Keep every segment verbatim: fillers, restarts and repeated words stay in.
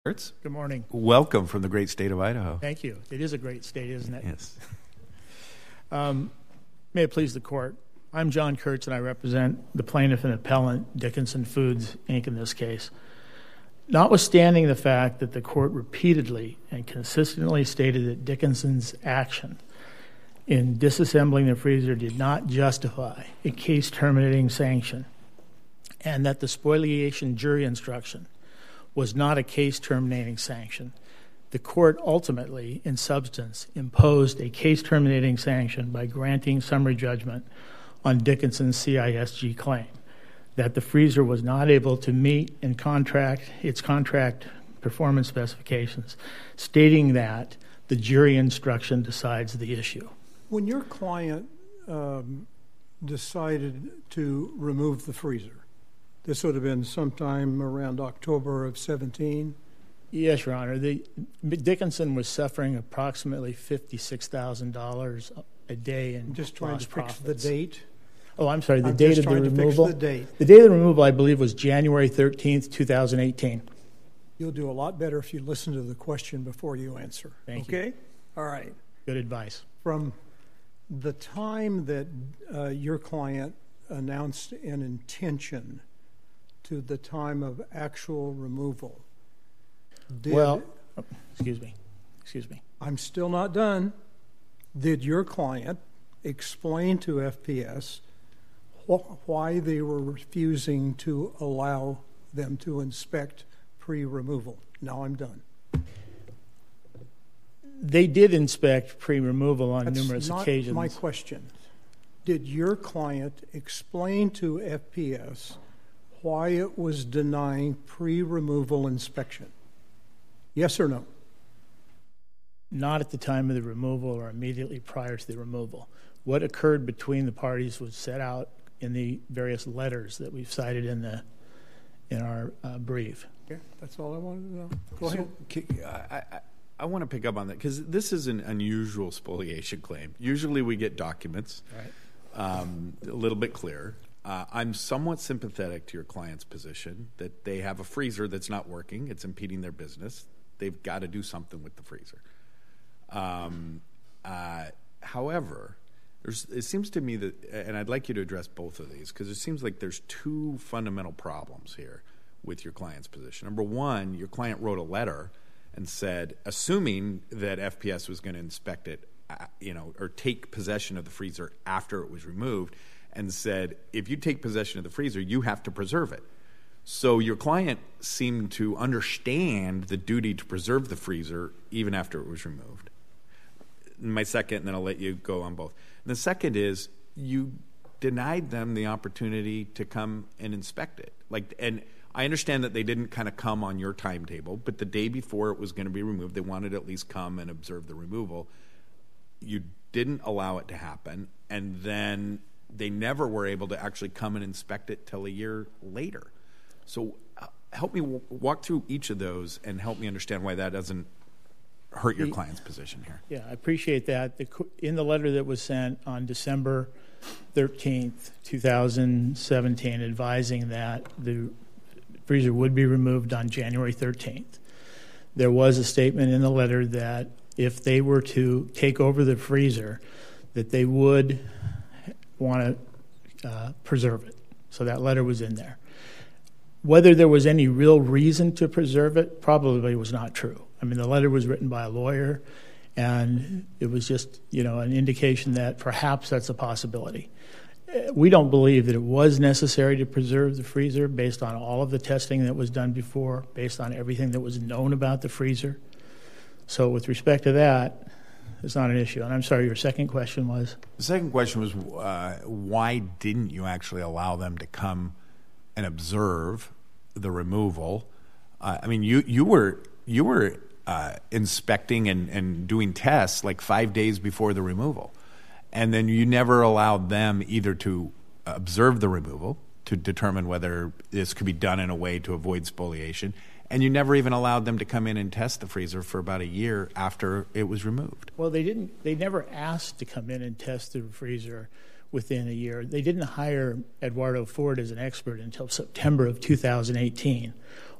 Good morning. Welcome from the great state of Idaho. Thank you. It is a great state, isn't it? Yes. Um, may it please the court. I'm John Kurtz, and I represent the plaintiff and appellant, Dickinson Foods, Incorporated, in this case. Notwithstanding the fact that the court repeatedly and consistently stated that Dickinson's action in disassembling the freezer did not justify a case-terminating sanction, and that the spoliation jury instruction was not a case-terminating sanction, the court ultimately, in substance, imposed a case-terminating sanction by granting summary judgment on Dickinson's C I S G claim that the freezer was not able to meet in contract its contract performance specifications, stating that the jury instruction decides the issue. When your client um, decided to remove the freezer, this would have been sometime around October of seventeen? Yes, Your Honor. The, Dickinson was suffering approximately fifty-six thousand dollars a day in Just trying lost to profits. fix the date? Oh, I'm sorry, the I'm date just of the trying to removal? fix the date. The date of the removal, I believe, was January thirteenth, twenty eighteen. You'll do a lot better if you listen to the question before you answer. Thank you. Okay? All right. Good advice. From the time that uh, your client announced an intention to the time of actual removal, did, Well, oh, excuse me, excuse me. I'm still not done. Did your client explain to F P S wh- why they were refusing to allow them to inspect pre-removal? Now I'm done. They did inspect pre-removal on That's numerous not occasions. my question. Did your client explain to F P S why it was denying pre-removal inspection? Yes or no? Not at the time of the removal or immediately prior to the removal. What occurred between the parties was set out in the various letters that we've cited in the in our uh, brief. Okay, that's all I wanted to know. Go So, ahead. I, I, I want to pick up on that because this is an unusual spoliation claim. Usually we get documents, Right. um, a little bit clearer. Uh, I'm somewhat sympathetic to your client's position that they have a freezer that's not working. It's impeding their business. They've got to do something with the freezer. Um, uh, however, there's, it seems to me that, and I'd like you to address both of these, because it seems like there's two fundamental problems here with your client's position. Number one, your client wrote a letter and said, assuming that F P S was going to inspect it, uh, you know, or take possession of the freezer after it was removed, and said, if you take possession of the freezer, you have to preserve it. So your client seemed to understand the duty to preserve the freezer even after it was removed. My second, and then I'll let you go on both. And the second is you denied them the opportunity to come and inspect it. Like, and I understand that they didn't kind of come on your timetable, but the day before it was going to be removed, they wanted to at least come and observe the removal. You didn't allow it to happen, and then they never were able to actually come and inspect it till a year later. So uh, help me w- walk through each of those and help me understand why that doesn't hurt your client's position here. Yeah, I appreciate that. The, in the letter that was sent on December thirteenth, twenty seventeen, advising that the freezer would be removed on January thirteenth, there was a statement in the letter that if they were to take over the freezer, that they would want to uh, preserve it. So that letter was in there. Whether there was any real reason to preserve it probably was not true. I mean, the letter was written by a lawyer, and it was just, you know, an indication that perhaps that's a possibility. We don't believe that it was necessary to preserve the freezer based on all of the testing that was done before, based on everything that was known about the freezer. So with respect to that, it's not an issue. And I'm sorry, your second question was? The second question was, uh, why didn't you actually allow them to come and observe the removal? Uh, I mean, you you were you were uh, inspecting and, and doing tests like five days before the removal, and then you never allowed them either to observe the removal to determine whether this could be done in a way to avoid spoliation, and you never even allowed them to come in and test the freezer for about a year after it was removed. Well, they didn't. They never asked to come in and test the freezer within a year. They didn't hire Eduardo Ford as an expert until September of two thousand eighteen.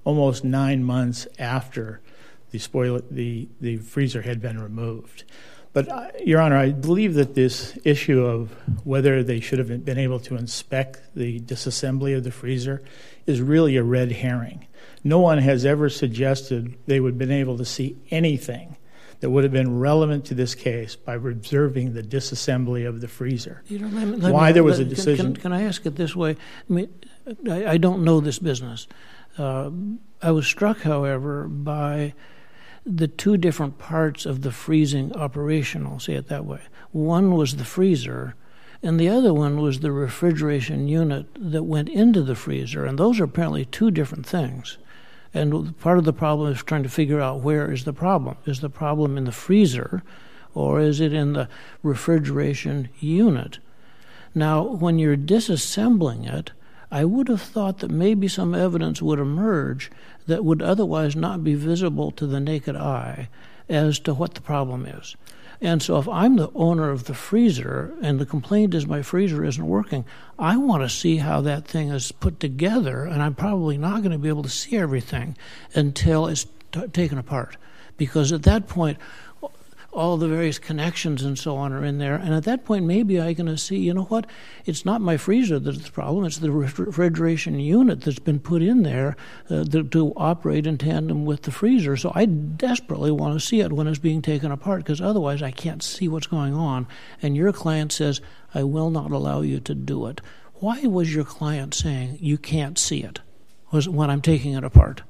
almost nine months after the spoil the the freezer had been removed. But, uh, Your Honor, I believe that this issue of whether they should have been able to inspect the disassembly of the freezer is really a red herring. No one has ever suggested they would have been able to see anything that would have been relevant to this case by observing the disassembly of the freezer. You know, let me, let Why me, there was let, a decision... Can, can I ask it this way? I mean, I, I don't know this business. Uh, I was struck, however, by the two different parts of the freezing operation, I'll say it that way. One was the freezer, and the other one was the refrigeration unit that went into the freezer, and those are apparently two different things. And part of the problem is trying to figure out where is the problem. Is the problem in the freezer, or is it in the refrigeration unit? Now, when you're disassembling it, I would have thought that maybe some evidence would emerge that would otherwise not be visible to the naked eye as to what the problem is. And so if I'm the owner of the freezer and the complaint is my freezer isn't working, I want to see how that thing is put together, and I'm probably not going to be able to see everything until it's t- taken apart. Because at that point, all the various connections and so on are in there. And at that point, maybe I'm going to see, you know what, it's not my freezer that's the problem, it's the refrigeration unit that's been put in there uh, to, to operate in tandem with the freezer. So I desperately want to see it when it's being taken apart, because otherwise I can't see what's going on. And your client says, I will not allow you to do it. Why was your client saying you can't see it was when I'm taking it apart?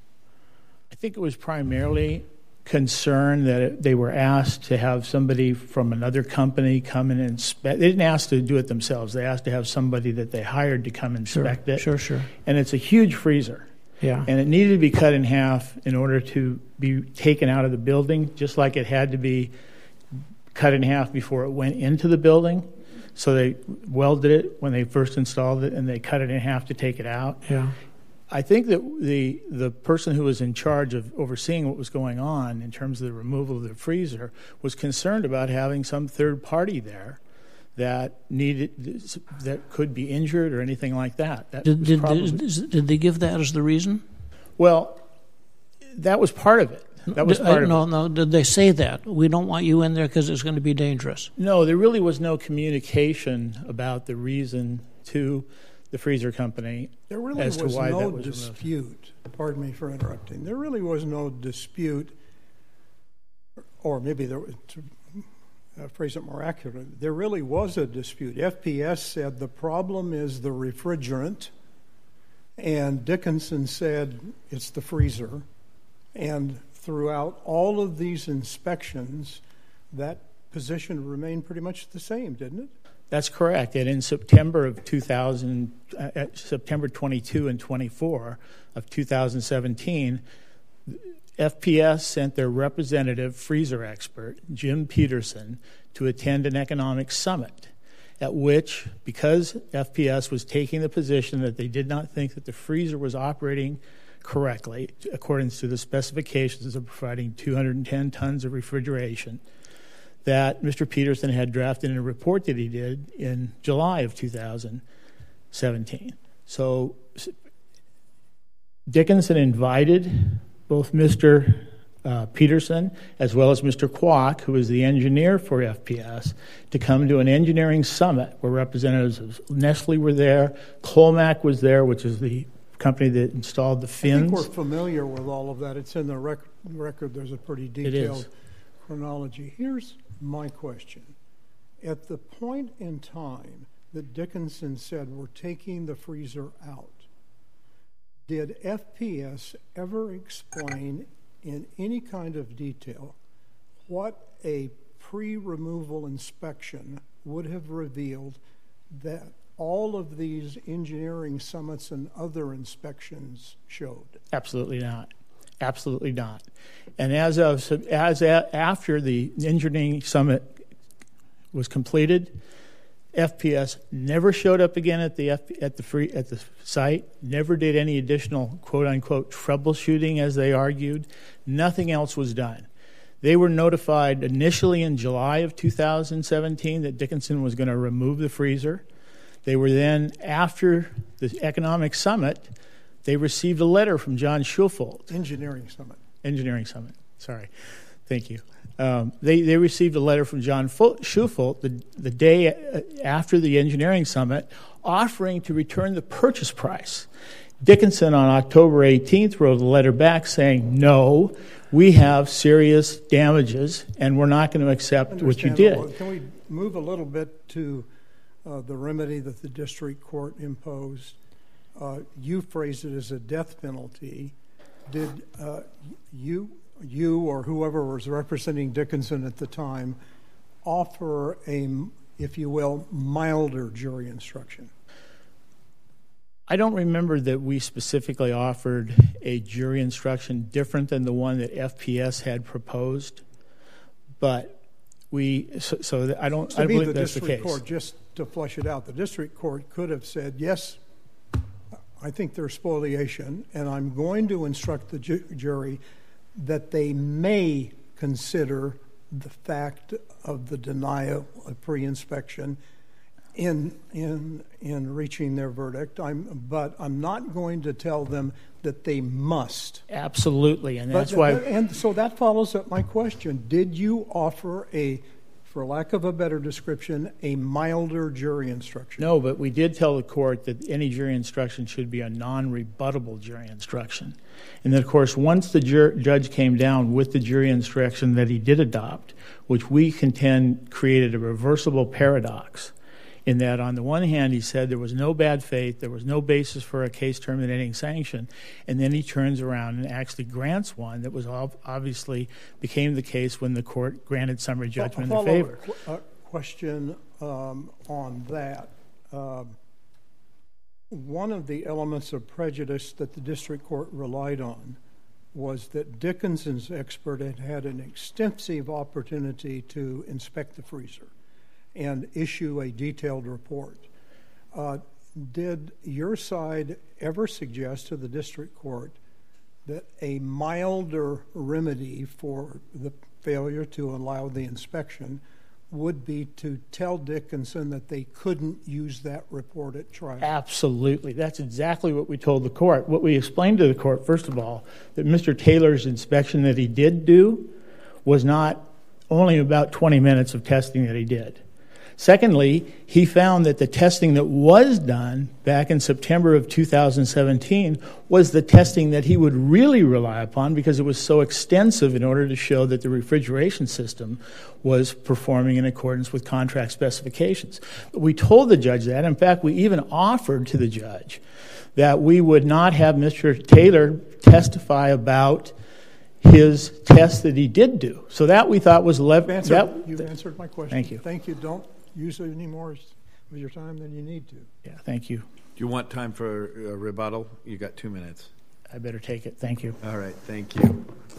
I think it was primarily concern that it, they were asked to have somebody from another company come and inspect. They didn't ask to do it themselves. They asked to have somebody that they hired to come inspect sure, it. Sure, sure. And it's a huge freezer. Yeah. And it needed to be cut in half in order to be taken out of the building, just like it had to be cut in half before it went into the building. So they welded it when they first installed it, and they cut it in half to take it out. Yeah. I think that the the person who was in charge of overseeing what was going on in terms of the removal of the freezer was concerned about having some third party there that needed that could be injured or anything like that. That did, was did, probably, did, did they give that as the reason? Well, that was part of it. That was part I, of no, it. No, did they say that? We don't want you in there because it's going to be dangerous. No, there really was no communication about the reason to the freezer company there really as was to why no that was dispute. Removed. Pardon me for interrupting. There really was no dispute, or maybe there was, to uh, phrase it more accurately, there really was a dispute. F P S said the problem is the refrigerant, and Dickinson said it's the freezer. And throughout all of these inspections, that position remained pretty much the same, didn't it? That's correct. And in September of two thousand, uh, September twenty-two and twenty-four of two thousand seventeen, F P S sent their representative freezer expert, Jim Peterson, to attend an economic summit, at which, because F P S was taking the position that they did not think that the freezer was operating correctly, according to the specifications of providing two hundred ten tons of refrigeration, that Mister Peterson had drafted in a report that he did in July of two thousand seventeen. So Dickinson invited both Mister Uh, Peterson as well as Mister Kwok, who was the engineer for F P S, to come to an engineering summit where representatives of Nestle were there, Colmac was there, which is the company that installed the fins. I think we're familiar with all of that. It's in the rec- record. There's a pretty detailed chronology. Here's my question. At the point in time that Dickinson said we're taking the freezer out, did F P S ever explain in any kind of detail what a pre-removal inspection would have revealed that all of these engineering summits and other inspections showed? Absolutely not. Absolutely not. And as of as a, after the engineering summit was completed, F P S never showed up again at the F, at the free at the site. Never did any additional quote unquote troubleshooting, as they argued. Nothing else was done. They were notified initially in July of two thousand seventeen that Dickinson was going to remove the freezer. They were then, after the economic summit, they received a letter from John Schufelt. Engineering Summit. Engineering Summit, sorry. Thank you. Um, they, they received a letter from John Schufelt the, the day after the Engineering Summit offering to return the purchase price. Dickinson on October eighteenth wrote a letter back saying, no, we have serious damages and we're not going to accept what you did. Can we move a little bit to uh, the remedy that the district court imposed? Uh, you phrased it as a death penalty. Did uh, you, you or whoever was representing Dickinson at the time offer a, if you will, milder jury instruction? I don't remember that we specifically offered a jury instruction different than the one that F P S had proposed, but we, so, so I don't, to I me, believe the that's the district case. court, just to flesh it out, the district court could have said, yes, I think there's spoliation, and I'm going to instruct the ju- jury that they may consider the fact of the denial of pre-inspection in in in reaching their verdict. I'm, but I'm not going to tell them that they must. Absolutely, and that's but, why. And so that follows up my question: did you offer a, for lack of a better description, a milder jury instruction? No, but we did tell the court that any jury instruction should be a non-rebuttable jury instruction. And then, of course, once the jur- judge came down with the jury instruction that he did adopt, which we contend created a reversible paradox, in that on the one hand he said there was no bad faith, there was no basis for a case terminating sanction, and then he turns around and actually grants one that was obviously became the case when the court granted summary judgment in their favor. A question um, on that. Uh, one of the elements of prejudice that the district court relied on was that Dickinson's expert had had an extensive opportunity to inspect the freezer and issue a detailed report. Uh, did your side ever suggest to the district court that a milder remedy for the failure to allow the inspection would be to tell Dickinson that they couldn't use that report at trial? Absolutely. That's exactly what we told the court. What we explained to the court, first of all, that Mister Taylor's inspection that he did do was not only about twenty minutes of testing that he did. Secondly, he found that the testing that was done back in September of two thousand seventeen was the testing that he would really rely upon because it was so extensive in order to show that the refrigeration system was performing in accordance with contract specifications. We told the judge that. In fact, we even offered to the judge that we would not have Mister Taylor testify about his test that he did do. So that we thought was... Le- You've answered, that, you've answered my question. Thank you. Thank you. Don't use any more of your time than you need to. Yeah, thank you. Do you want time for a rebuttal? You got two minutes. I better take it. Thank you. All right, thank you.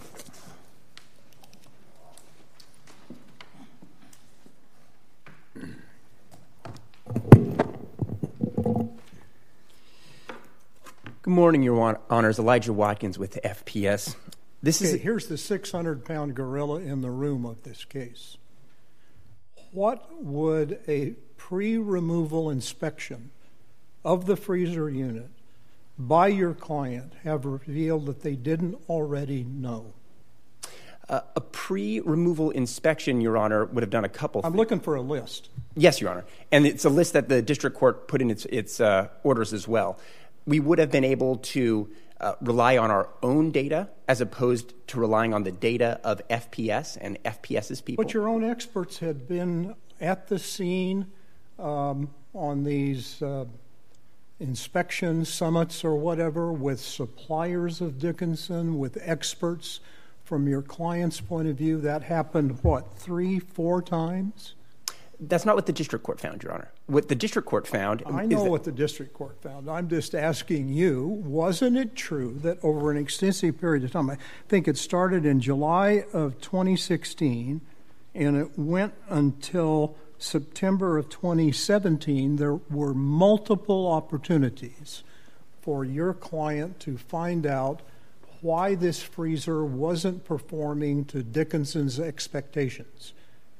Good morning, Your Honors. Elijah Watkins with F P S. This okay, is a- here's the six hundred pound gorilla in the room of this case. What would a pre-removal inspection of the freezer unit by your client have revealed that they didn't already know? Uh, a pre-removal inspection, Your Honor, would have done a couple I'm things. looking for a list. Yes, Your Honor. And it's a list that the district court put in its, its uh, orders as well. We would have been able to uh, rely on our own data as opposed to relying on the data of F P S and FPS's people. But your own experts had been at the scene um, on these uh, inspection summits or whatever with suppliers of Dickinson, with experts. From your client's point of view, that happened, what, three, four times? That's not what the district court found, Your Honor. What the district court found I is know that what the district court found. I'm just asking you, wasn't it true that over an extensive period of time, I think it started in July of twenty sixteen, and it went until September of twenty seventeen, there were multiple opportunities for your client to find out why this freezer wasn't performing to Dickinson's expectations.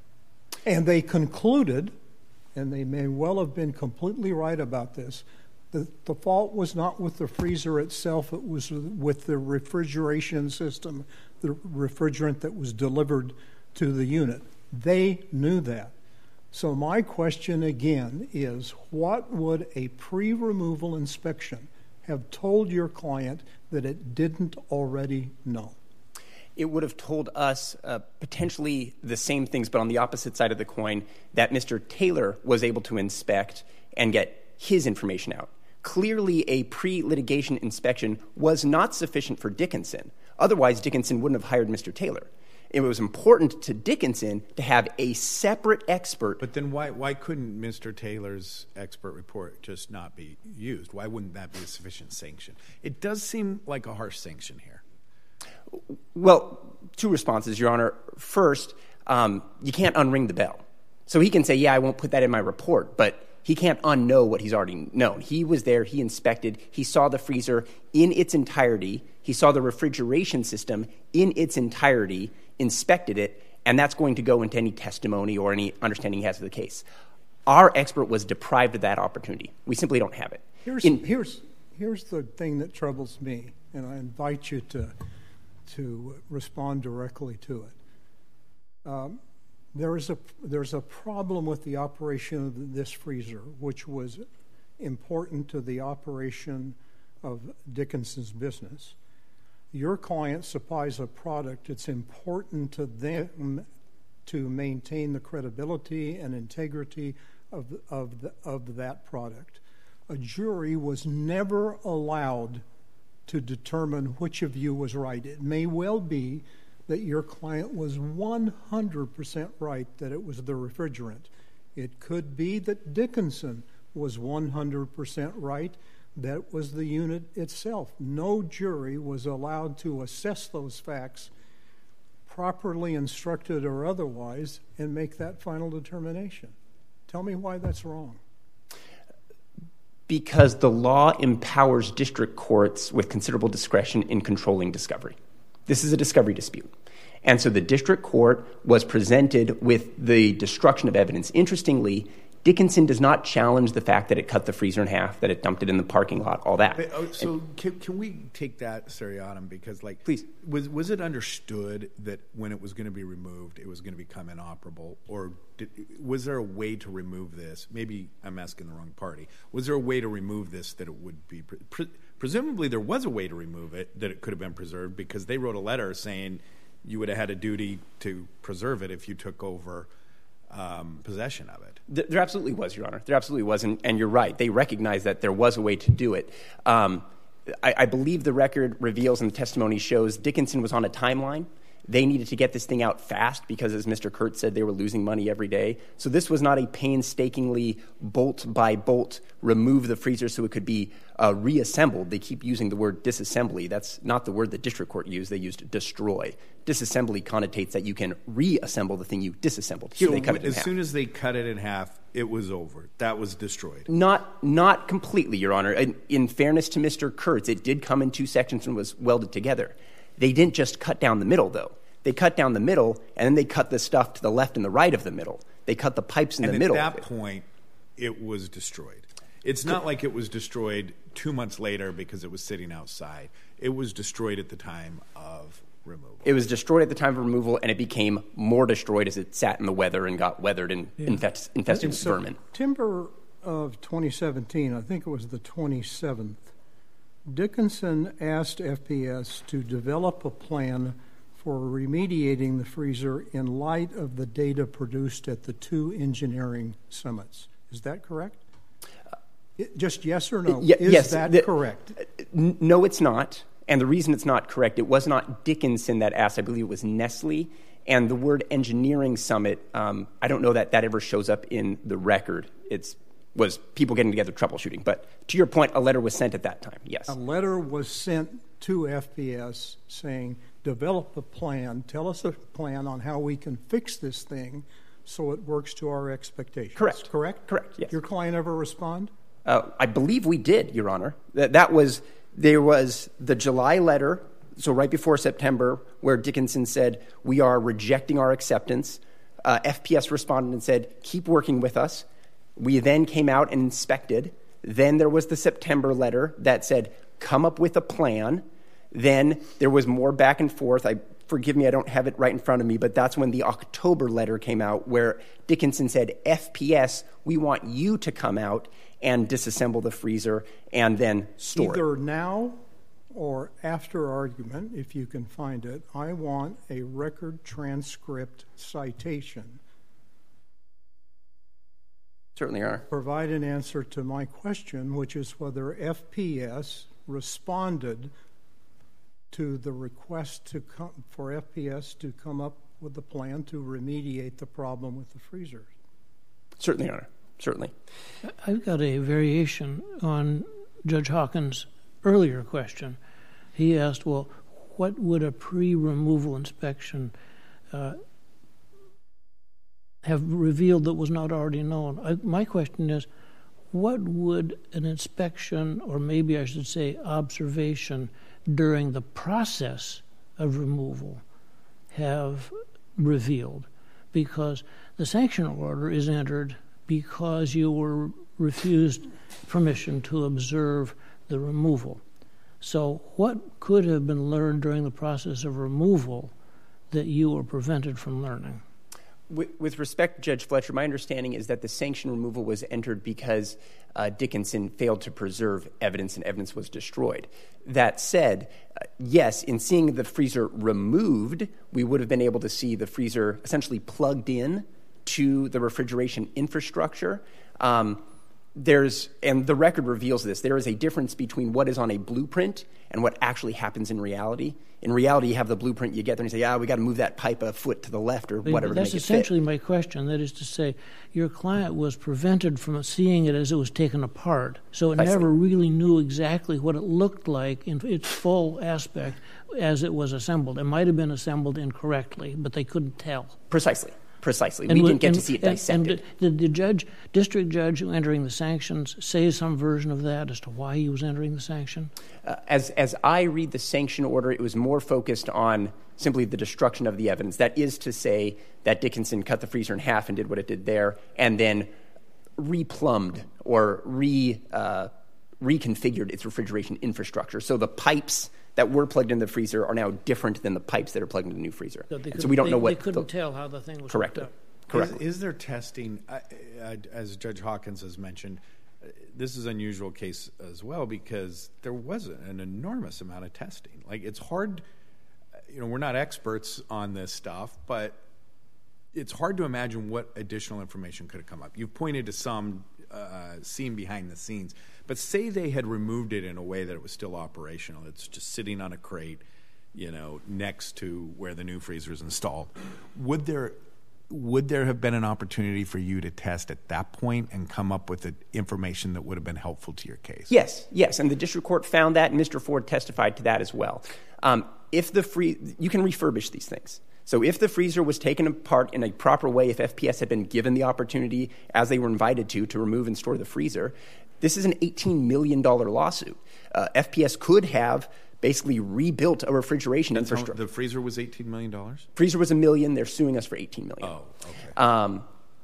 And they concluded, and they may well have been completely right about this, The, the fault was not with the freezer itself, it was with the refrigeration system, the refrigerant that was delivered to the unit. They knew that. So my question again is, what would a pre-removal inspection have told your client that it didn't already know? It would have told us uh, potentially the same things, but on the opposite side of the coin, that Mister Taylor was able to inspect and get his information out. Clearly, a pre-litigation inspection was not sufficient for Dickinson. Otherwise, Dickinson wouldn't have hired Mister Taylor. It was important to Dickinson to have a separate expert. But then why why couldn't Mister Taylor's expert report just not be used? Why wouldn't that be a sufficient sanction? It does seem like a harsh sanction here. Well, two responses, Your Honor. First, um, you can't unring the bell. So he can say, yeah, I won't put that in my report, but he can't unknow what he's already known. He was there, he inspected, he saw the freezer in its entirety, he saw the refrigeration system in its entirety, inspected it, and that's going to go into any testimony or any understanding he has of the case. Our expert was deprived of that opportunity. We simply don't have it. Here's, in, here's, here's the thing that troubles me, and I invite you to, to respond directly to it. Um, there is a, there's a problem with the operation of this freezer, which was important to the operation of Dickinson's business. Your client supplies a product, it's important to them to maintain the credibility and integrity of, of, the, of that product. A jury was never allowed to determine which of you was right. It may well be that your client was one hundred percent right that it was the refrigerant. It could be that Dickinson was one hundred percent right that was the unit itself. No jury was allowed to assess those facts, properly instructed or otherwise, and make that final determination. Tell me why that's wrong. Because the law empowers district courts with considerable discretion in controlling discovery. This is a discovery dispute. And so the district court was presented with the destruction of evidence. Interestingly, Dickinson does not challenge the fact that it cut the freezer in half, that it dumped it in the parking lot, all that. But, oh, so and, can, can we take that seriatim? Because, like, please, was was it understood that when it was going to be removed, it was going to become inoperable, or did, was there a way to remove this? Maybe I'm asking the wrong party. Was there a way to remove this that it would be? Pre- presumably, there was a way to remove it that it could have been preserved, because they wrote a letter saying you would have had a duty to preserve it if you took over um, possession of it. There absolutely was, Your Honor. There absolutely was, and, and you're right. They recognized that there was a way to do it. Um, I, I believe the record reveals and the testimony shows Dickinson was on a timeline. They needed to get this thing out fast because, as Mister Kurtz said, they were losing money every day. So this was not a painstakingly bolt-by-bolt remove the freezer so it could be uh, reassembled. They keep using the word disassembly. That's not the word the district court used. They used destroy. Disassembly connotates that you can reassemble the thing you disassembled. Here so they cut it in as half. soon as they cut it in half, it was over. That was destroyed. Not not completely, Your Honor. In, in fairness to Mister Kurtz, it did come in two sections and was welded together. They didn't just cut down the middle, though. They cut down the middle, and then they cut the stuff to the left and the right of the middle. They cut the pipes in and the middle. And at that point, it was destroyed. It's not like it was destroyed two months later because it was sitting outside. It was destroyed at the time of removal. It was destroyed at the time of removal, and it became more destroyed as it sat in the weather and got weathered and yeah. infest, infested with so vermin. September of twenty seventeen, I think it was the twenty-seventh, Dickinson asked F P S to develop a plan for remediating the freezer in light of the data produced at the two engineering summits. Is that correct? Uh, it, just yes or no? Y- Is yes, that the, correct? N- no, it's not. And the reason it's not correct, it was not Dickinson that asked. I believe it was Nestle. And the word engineering summit, um, I don't know that that ever shows up in the record. It's was people getting together troubleshooting. But to your point, a letter was sent at that time, yes. A letter was sent to F P S saying, develop a plan, tell us a plan on how we can fix this thing so it works to our expectations. Correct. Correct? Correct, yes. Your client ever respond? Uh, I believe we did, Your Honor. That, that was, there was the July letter, so right before September, where Dickinson said, we are rejecting our acceptance. Uh, F P S responded and said, keep working with us. We then came out and inspected. Then there was the September letter that said, come up with a plan. Then there was more back and forth. I Forgive me, I don't have it right in front of me, but that's when the October letter came out where Dickinson said, F P S, we want you to come out and disassemble the freezer and then store Either it. Either now or after argument, if you can find it, I want a record transcript citation. Certainly, Your Honor. Provide an answer to my question, which is whether F P S responded to the request to come, for F P S to come up with a plan to remediate the problem with the freezer. Certainly, Your Honor. Certainly. I've got a variation on Judge Hawkins' earlier question. He asked, well, what would a pre-removal inspection uh, have revealed that was not already known? I, my question is, what would an inspection, or maybe I should say observation, during the process of removal have revealed? Because the sanction order is entered because you were refused permission to observe the removal. So what could have been learned during the process of removal that you were prevented from learning? With, with respect, Judge Fletcher, my understanding is that the sanction removal was entered because uh, Dickinson failed to preserve evidence and evidence was destroyed. That said, uh, yes, in seeing the freezer removed, we would have been able to see the freezer essentially plugged in to the refrigeration infrastructure. Um, there's, and the record reveals this, there is a difference between what is on a blueprint and what actually happens in reality. In reality, you have the blueprint, you get there and you say, yeah, we got to move that pipe a foot to the left or whatever but to make it fit. That's essentially my question. That is to say, your client was prevented from seeing it as it was taken apart, so it never really knew exactly what it looked like in its full aspect as it was assembled. It might have been assembled incorrectly, but they couldn't tell. Precisely. Precisely. And we didn't get and, to see it and, dissected. And did the judge, district judge entering the sanctions say some version of that as to why he was entering the sanction? Uh, as, as I read the sanction order, it was more focused on simply the destruction of the evidence. That is to say that Dickinson cut the freezer in half and did what it did there and then replumbed or re, uh, reconfigured its refrigeration infrastructure. So the pipes that were plugged in the freezer are now different than the pipes that are plugged in the new freezer. So, could, so we don't they, know what... They couldn't the, tell how the thing was correct. hooked up. Correct. Is, is there testing, uh, uh, as Judge Hawkins has mentioned, uh, this is an unusual case as well because there was an enormous amount of testing. Like, it's hard, you know, we're not experts on this stuff, but it's hard to imagine what additional information could have come up. You've pointed to some uh, scene behind the scenes, but say they had removed it in a way that it was still operational. It's just sitting on a crate, you know, next to where the new freezer is installed. Would there would there have been an opportunity for you to test at that point and come up with the information that would have been helpful to your case? Yes, yes, and the district court found that, and Mister Ford testified to that as well. Um, if the free, you can refurbish these things. So if the freezer was taken apart in a proper way, if F P S had been given the opportunity, as they were invited to, to remove and store the freezer, this is an eighteen million dollars lawsuit. Uh, F P S could have basically rebuilt a refrigeration That's infrastructure. How, the freezer was eighteen million dollars? Freezer was a million. They're suing us for eighteen million dollars. Oh, okay. Um,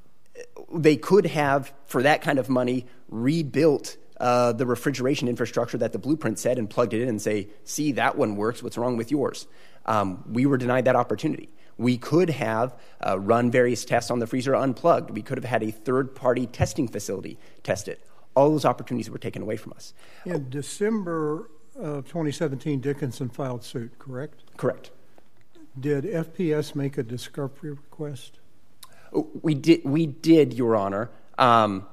they could have, for that kind of money, rebuilt uh, the refrigeration infrastructure that the blueprint said and plugged it in and say, see, that one works. What's wrong with yours? Um, we were denied that opportunity. We could have uh, run various tests on the freezer unplugged. We could have had a third-party testing facility test it. All those opportunities were taken away from us. In December of twenty seventeen, Dickinson filed suit, correct? Correct. Did F P S make a discovery request? We did, we did, Your Honor. Um,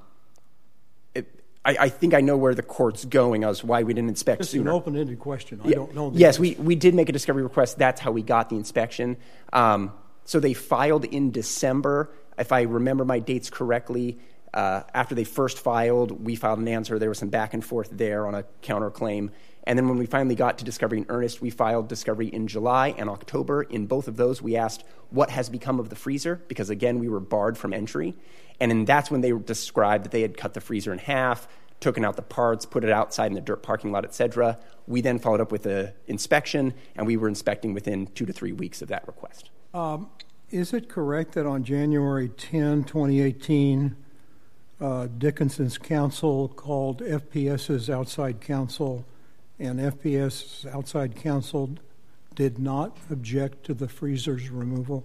it, I, I think I know where the court's going as why we didn't inspect It's sooner. an open-ended question. I Yeah. don't know. The Yes, answer. we, we did make a discovery request. That's how we got the inspection. Um, so they filed in December. If I remember my dates correctly, uh, after they first filed, we filed an answer. There was some back and forth there on a counterclaim. And then when we finally got to discovery in earnest, we filed discovery in July and October. In both of those, we asked what has become of the freezer, because, again, we were barred from entry. And then that's when they described that they had cut the freezer in half, taken out the parts, put it outside in the dirt parking lot, et cetera. We then followed up with an inspection, and we were inspecting within two to three weeks of that request. Um, is it correct that on January tenth, twenty eighteen, uh, Dickinson's counsel called FPS's outside counsel, and FPS's outside counsel did not object to the freezer's removal?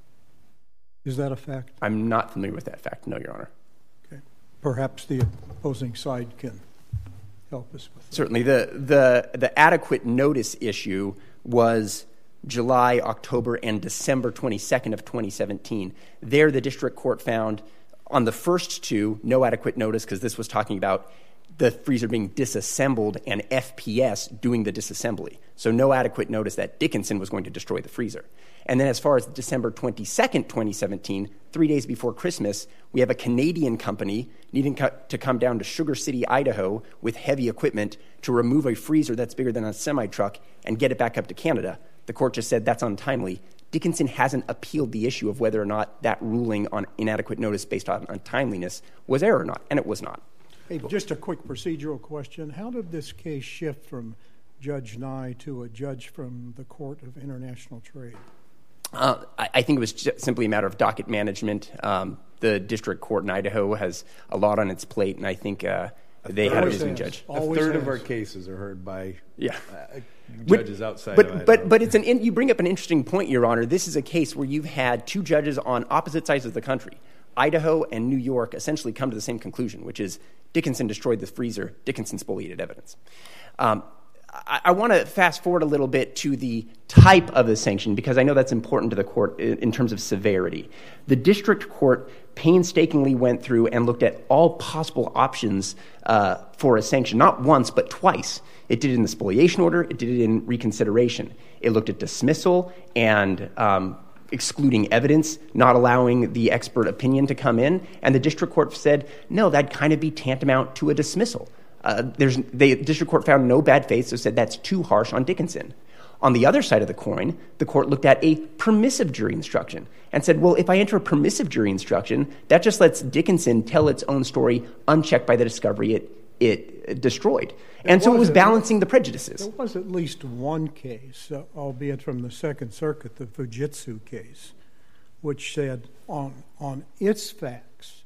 Is that a fact? I'm not familiar with that fact, no, Your Honor. Okay. Perhaps the opposing side can help us with that. Certainly. The, the, the adequate notice issue was July, October, and December twenty-second of twenty seventeen. There, the district court found on the first two, no adequate notice, because this was talking about the freezer being disassembled and F P S doing the disassembly. So no adequate notice that Dickinson was going to destroy the freezer. And then as far as December twenty-second, twenty seventeen, three days before Christmas, we have a Canadian company needing co- to come down to Sugar City, Idaho with heavy equipment to remove a freezer that's bigger than a semi-truck and get it back up to Canada. The court just said that's untimely. Dickinson hasn't appealed the issue of whether or not that ruling on inadequate notice based on untimeliness was error or not, and it was not. Hey, just a quick procedural question. How did this case shift from Judge Nye to a judge from the Court of International Trade? Uh, I, I think it was just simply a matter of docket management. Um, the district court in Idaho has a lot on its plate, and I think uh, they had a Always visiting has. judge. A Always third has. of our cases are heard by Yeah. uh, judges outside but, of Idaho. But, but it's an in, you bring up an interesting point, Your Honor. This is a case where you've had two judges on opposite sides of the country. Idaho and New York essentially come to the same conclusion, which is Dickinson destroyed the freezer, Dickinson spoliated evidence. Um, I, I want to fast forward a little bit to the type of the sanction, because I know that's important to the court in, in terms of severity. The district court painstakingly went through and looked at all possible options uh, for a sanction, not once, but twice. It did it in the spoliation order. It did it in reconsideration. It looked at dismissal and um, excluding evidence, not allowing the expert opinion to come in. And the district court said, no, that'd kind of be tantamount to a dismissal. Uh, there's, the district court found no bad faith, so said that's too harsh on Dickinson. On the other side of the coin, the court looked at a permissive jury instruction and said, well, if I enter a permissive jury instruction, that just lets Dickinson tell its own story unchecked by the discovery it, it destroyed. And so it was balancing the prejudices. There was at least one case, uh, albeit from the Second Circuit, the Fujitsu case, which said on, on its facts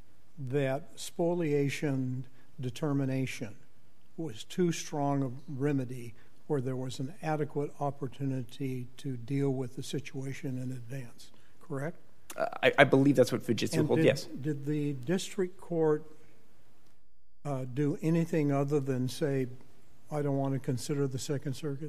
that spoliation determination was too strong a remedy where there was an adequate opportunity to deal with the situation in advance, correct? Uh, I, I believe that's what Fujitsu And holds, did, yes. Did the district court uh, do anything other than say, I don't want to consider the Second Circuit?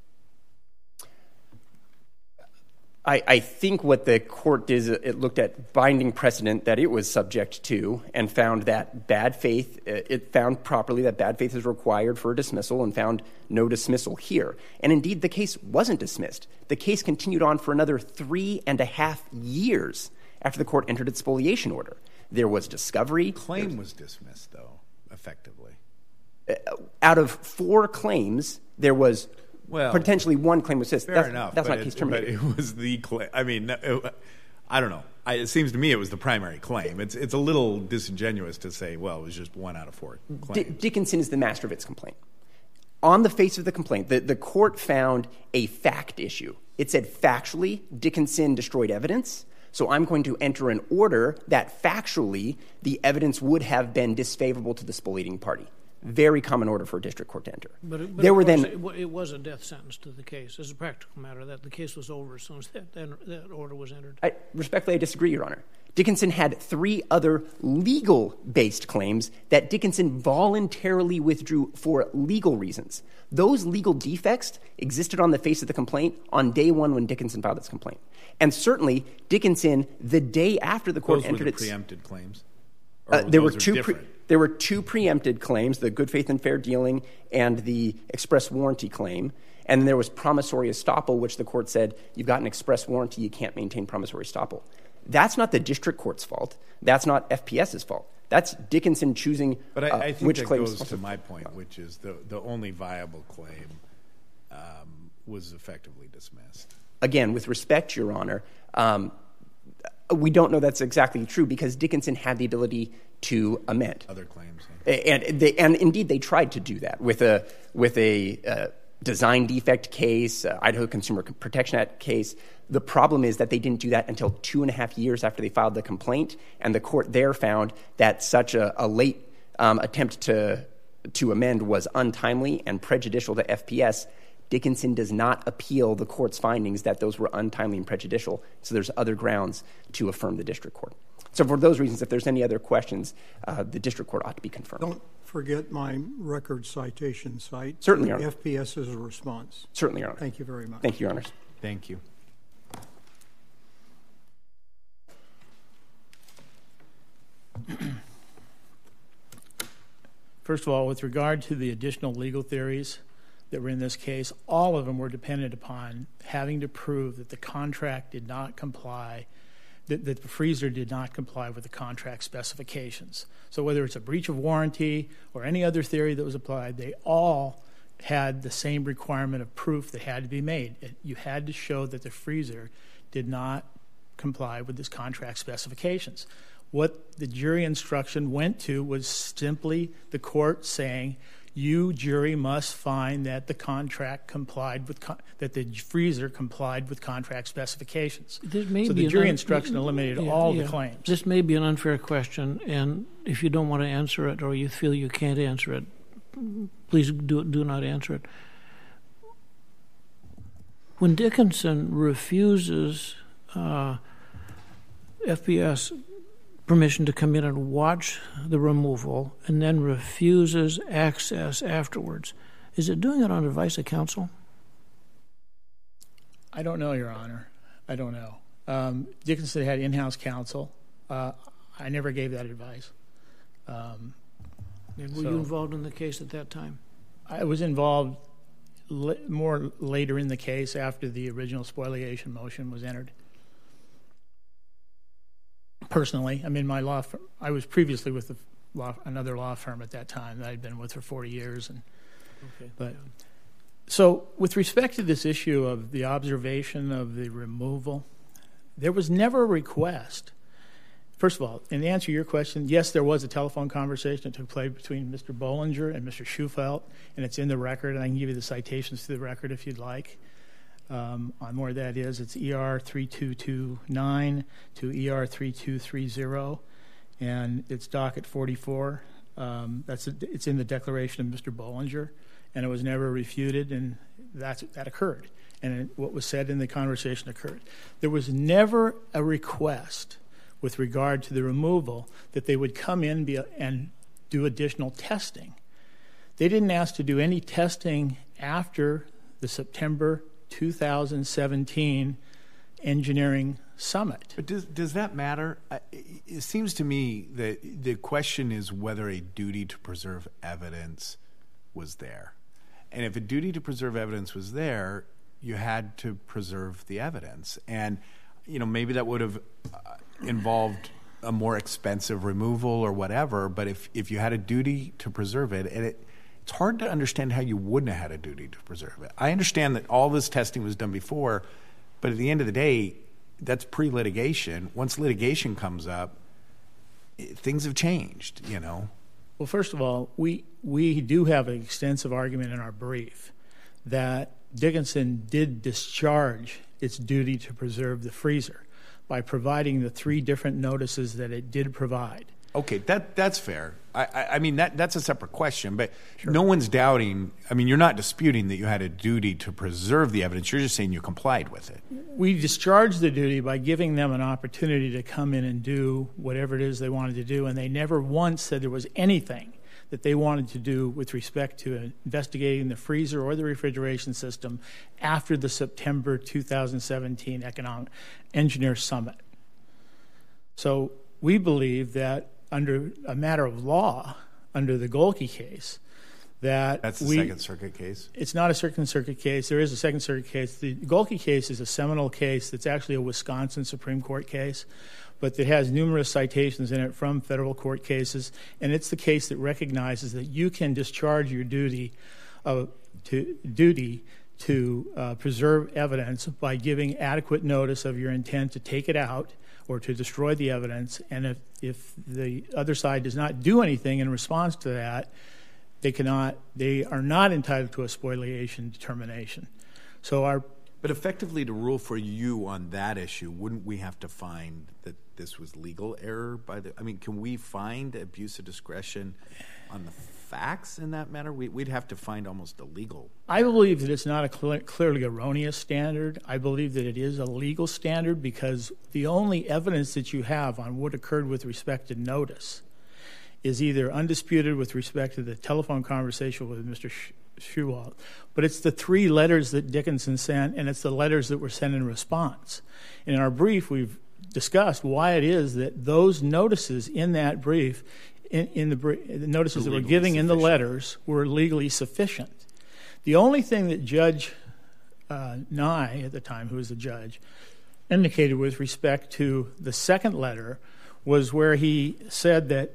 I, I think what the court did is it looked at binding precedent that it was subject to and found that bad faith, it found properly that bad faith is required for a dismissal and found no dismissal here. And indeed, the case wasn't dismissed. The case continued on for another three and a half years after the court entered its spoliation order. There was discovery. Claim was dismissed, though, effectively. Uh, out of four claims, there was Well, potentially one claim was dismissed. Fair That's, enough. that's but not case it, terminated. But it was the claim. I mean, it, I don't know. I, it seems to me it was the primary claim. It's it's a little disingenuous to say, well, it was just one out of four claims. D- Dickinson is the master of its complaint. On the face of the complaint, the, the court found a fact issue. It said factually, Dickinson destroyed evidence, so I'm going to enter an order that factually the evidence would have been disfavorable to the spoliating party. Very common order for a district court to enter. But, it, but there of were course then it, w- it was a death sentence to the case. As a practical matter, that the case was over as soon as that, that, that order was entered. I, respectfully, I disagree, Your Honor. Dickinson had three other legal-based claims that Dickinson voluntarily withdrew for legal reasons. Those legal defects existed on the face of the complaint on day one when Dickinson filed its complaint. And certainly, Dickinson, the day after the court Those entered were the its... preempted claims? Or Uh, there were those are two. Pre- different? there were two preempted claims: the good faith and fair dealing, and the express warranty claim. And there was promissory estoppel, which the court said you've got an express warranty, you can't maintain promissory estoppel. That's not the district court's fault. That's not F P S's fault. That's Dickinson choosing But I, uh, I think which that claims. goes to my point, which is the the only viable claim um, was effectively dismissed. Again, with respect, Your Honor, um, we don't know that's exactly true because Dickinson had the ability to amend Other claims. and they, and indeed they tried to do that with a with a uh, design defect case, uh, Idaho Consumer Protection Act case. The problem is that they didn't do that until two and a half years after they filed the complaint, and the court there found that such a, a late um, attempt to to amend was untimely and prejudicial to F P S. Dickinson does not appeal the court's findings that those were untimely and prejudicial, so there's other grounds to affirm the district court. So for those reasons, if there's any other questions, uh, the district court ought to be confirmed. Don't forget my record citation site. Certainly, Your Honor. FPS's response. Certainly, Your Honor. Thank you very much. Thank you, Your Honors. Thank you. First of all, with regard to the additional legal theories that were in this case, all of them were dependent upon having to prove that the contract did not comply, that, that the freezer did not comply with the contract specifications. So whether it's a breach of warranty or any other theory that was applied, they all had the same requirement of proof that had to be made. It, you had to show that the freezer did not comply with this contract specifications. What the jury instruction went to was simply the court saying, you, jury, must find that the contract complied with, con- that the freezer complied with contract specifications. This may so be the jury un- instruction eliminated yeah, all yeah. the claims. This may be an unfair question, and if you don't want to answer it or you feel you can't answer it, please do, do not answer it. When Dickinson refuses uh, F P S permission to come in and watch the removal and then refuses access afterwards, is it doing it on advice of counsel? I don't know, Your Honor. I don't know. Um, Dickinson had in-house counsel. Uh, I never gave that advice. Um, And were so you involved in the case at that time? I was involved li- more later in the case after the original spoliation motion was entered. Personally, I'm in my law firm. I was previously with the law, another law firm at that time that I'd been with for forty years. And, okay. But so with respect to this issue of the observation of the removal, there was never a request. First of all, in answer to your question, yes, there was a telephone conversation that took place between Mister Bollinger and Mister Schufelt, and it's in the record, and I can give you the citations to the record if you'd like. Um, on where that is, it's E R three two two nine to E R three two three zero, and it's docket forty-four. Um, that's a, it's in the declaration of Mister Bollinger, and it was never refuted, and that's, that occurred. And it, what was said in the conversation occurred. There was never a request with regard to the removal that they would come in be, and do additional testing. They didn't ask to do any testing after the September two thousand seventeen engineering summit. But does does that matter? It seems to me that the question is whether a duty to preserve evidence was there. And if a duty to preserve evidence was there, you had to preserve the evidence. And, you know, maybe that would have involved a more expensive removal or whatever, but if, if you had a duty to preserve it, and it it's hard to understand how you wouldn't have had a duty to preserve it. I understand that all this testing was done before, but at the end of the day, that's pre-litigation. Once litigation comes up, things have changed, you know. Well, first of all, we we do have an extensive argument in our brief that Dickinson did discharge its duty to preserve the freezer by providing the three different notices that it did provide. Okay, that that's fair. I, I, I mean, that that's a separate question, but sure. No one's doubting. I mean, you're not disputing that you had a duty to preserve the evidence. You're just saying you complied with it. We discharged the duty by giving them an opportunity to come in and do whatever it is they wanted to do, and they never once said there was anything that they wanted to do with respect to investigating the freezer or the refrigeration system after the September two thousand seventeen Economic Engineer Summit. So we believe that under a matter of law, under the Golke case, that that's the we, Second Circuit case. It's not a Second Circuit case. There is a Second Circuit case. The Golke case is a seminal case that's actually a Wisconsin Supreme Court case, but it has numerous citations in it from federal court cases, and it's the case that recognizes that you can discharge your duty uh, to duty to uh, preserve evidence by giving adequate notice of your intent to take it out or to destroy the evidence, and if, if the other side does not do anything in response to that, they cannot, they are not entitled to a spoliation determination. So our But effectively, to rule for you on that issue, wouldn't we have to find that this was legal error by the? I mean, can we find abuse of discretion on the facts in that matter? We, we'd have to find almost a legal. I believe that it's not a cl- clearly erroneous standard. I believe that it is a legal standard because the only evidence that you have on what occurred with respect to notice is either undisputed with respect to the telephone conversation with Mister Sh- Shewalt, but it's the three letters that Dickinson sent, and it's the letters that were sent in response. In our brief, we've discussed why it is that those notices in that brief, in, in the, br- the notices that were giving in the letters, were legally sufficient. The only thing that Judge uh, Nye, at the time, who was the judge, indicated with respect to the second letter was where he said that,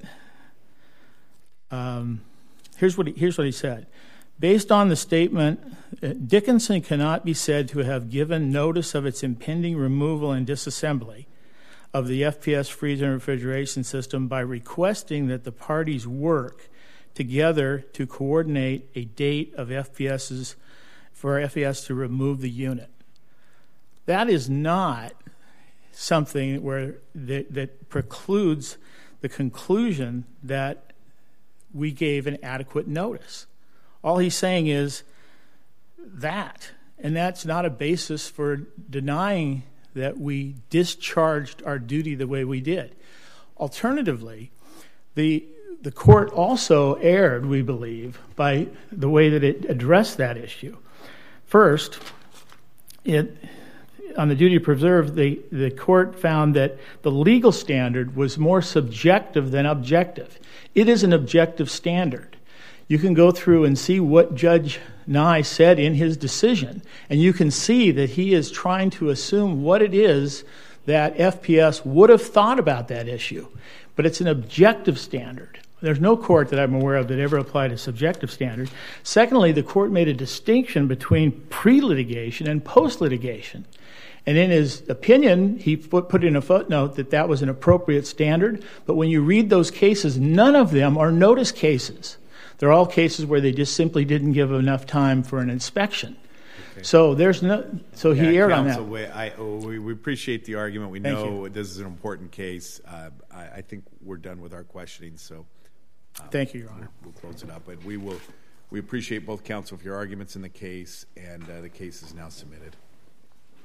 um, here's what he, here's what he said. Based on the statement, uh, Dickinson cannot be said to have given notice of its impending removal and disassembly of the F P S freezer and refrigeration system by requesting that the parties work together to coordinate a date of FPS's for F P S to remove the unit. That is not something where that, that precludes the conclusion that we gave an adequate notice. All he's saying is that, and that's not a basis for denying that we discharged our duty the way we did. Alternatively, the the court also erred, we believe, by the way that it addressed that issue. First, it on the duty to preserve, the, the court found that the legal standard was more subjective than objective. It is an objective standard. You can go through and see what Judge Nye said in his decision, and you can see that he is trying to assume what it is that F P S would have thought about that issue. But it's an objective standard. There's no court that I'm aware of that ever applied a subjective standard. Secondly, the court made a distinction between pre-litigation and post-litigation. And in his opinion, he put in a footnote that that was an appropriate standard. But when you read those cases, none of them are notice cases. They're all cases where they just simply didn't give enough time for an inspection. Okay. So there's no. So yeah, he erred counsel, on that. We, I, oh, we, we appreciate the argument. We Thank know you. This is an important case. Uh, I, I think we're done with our questioning. So, um, thank you, Your Honor. We'll, we'll close it up. But we will. We appreciate both counsel for your arguments in the case, and uh, the case is now submitted.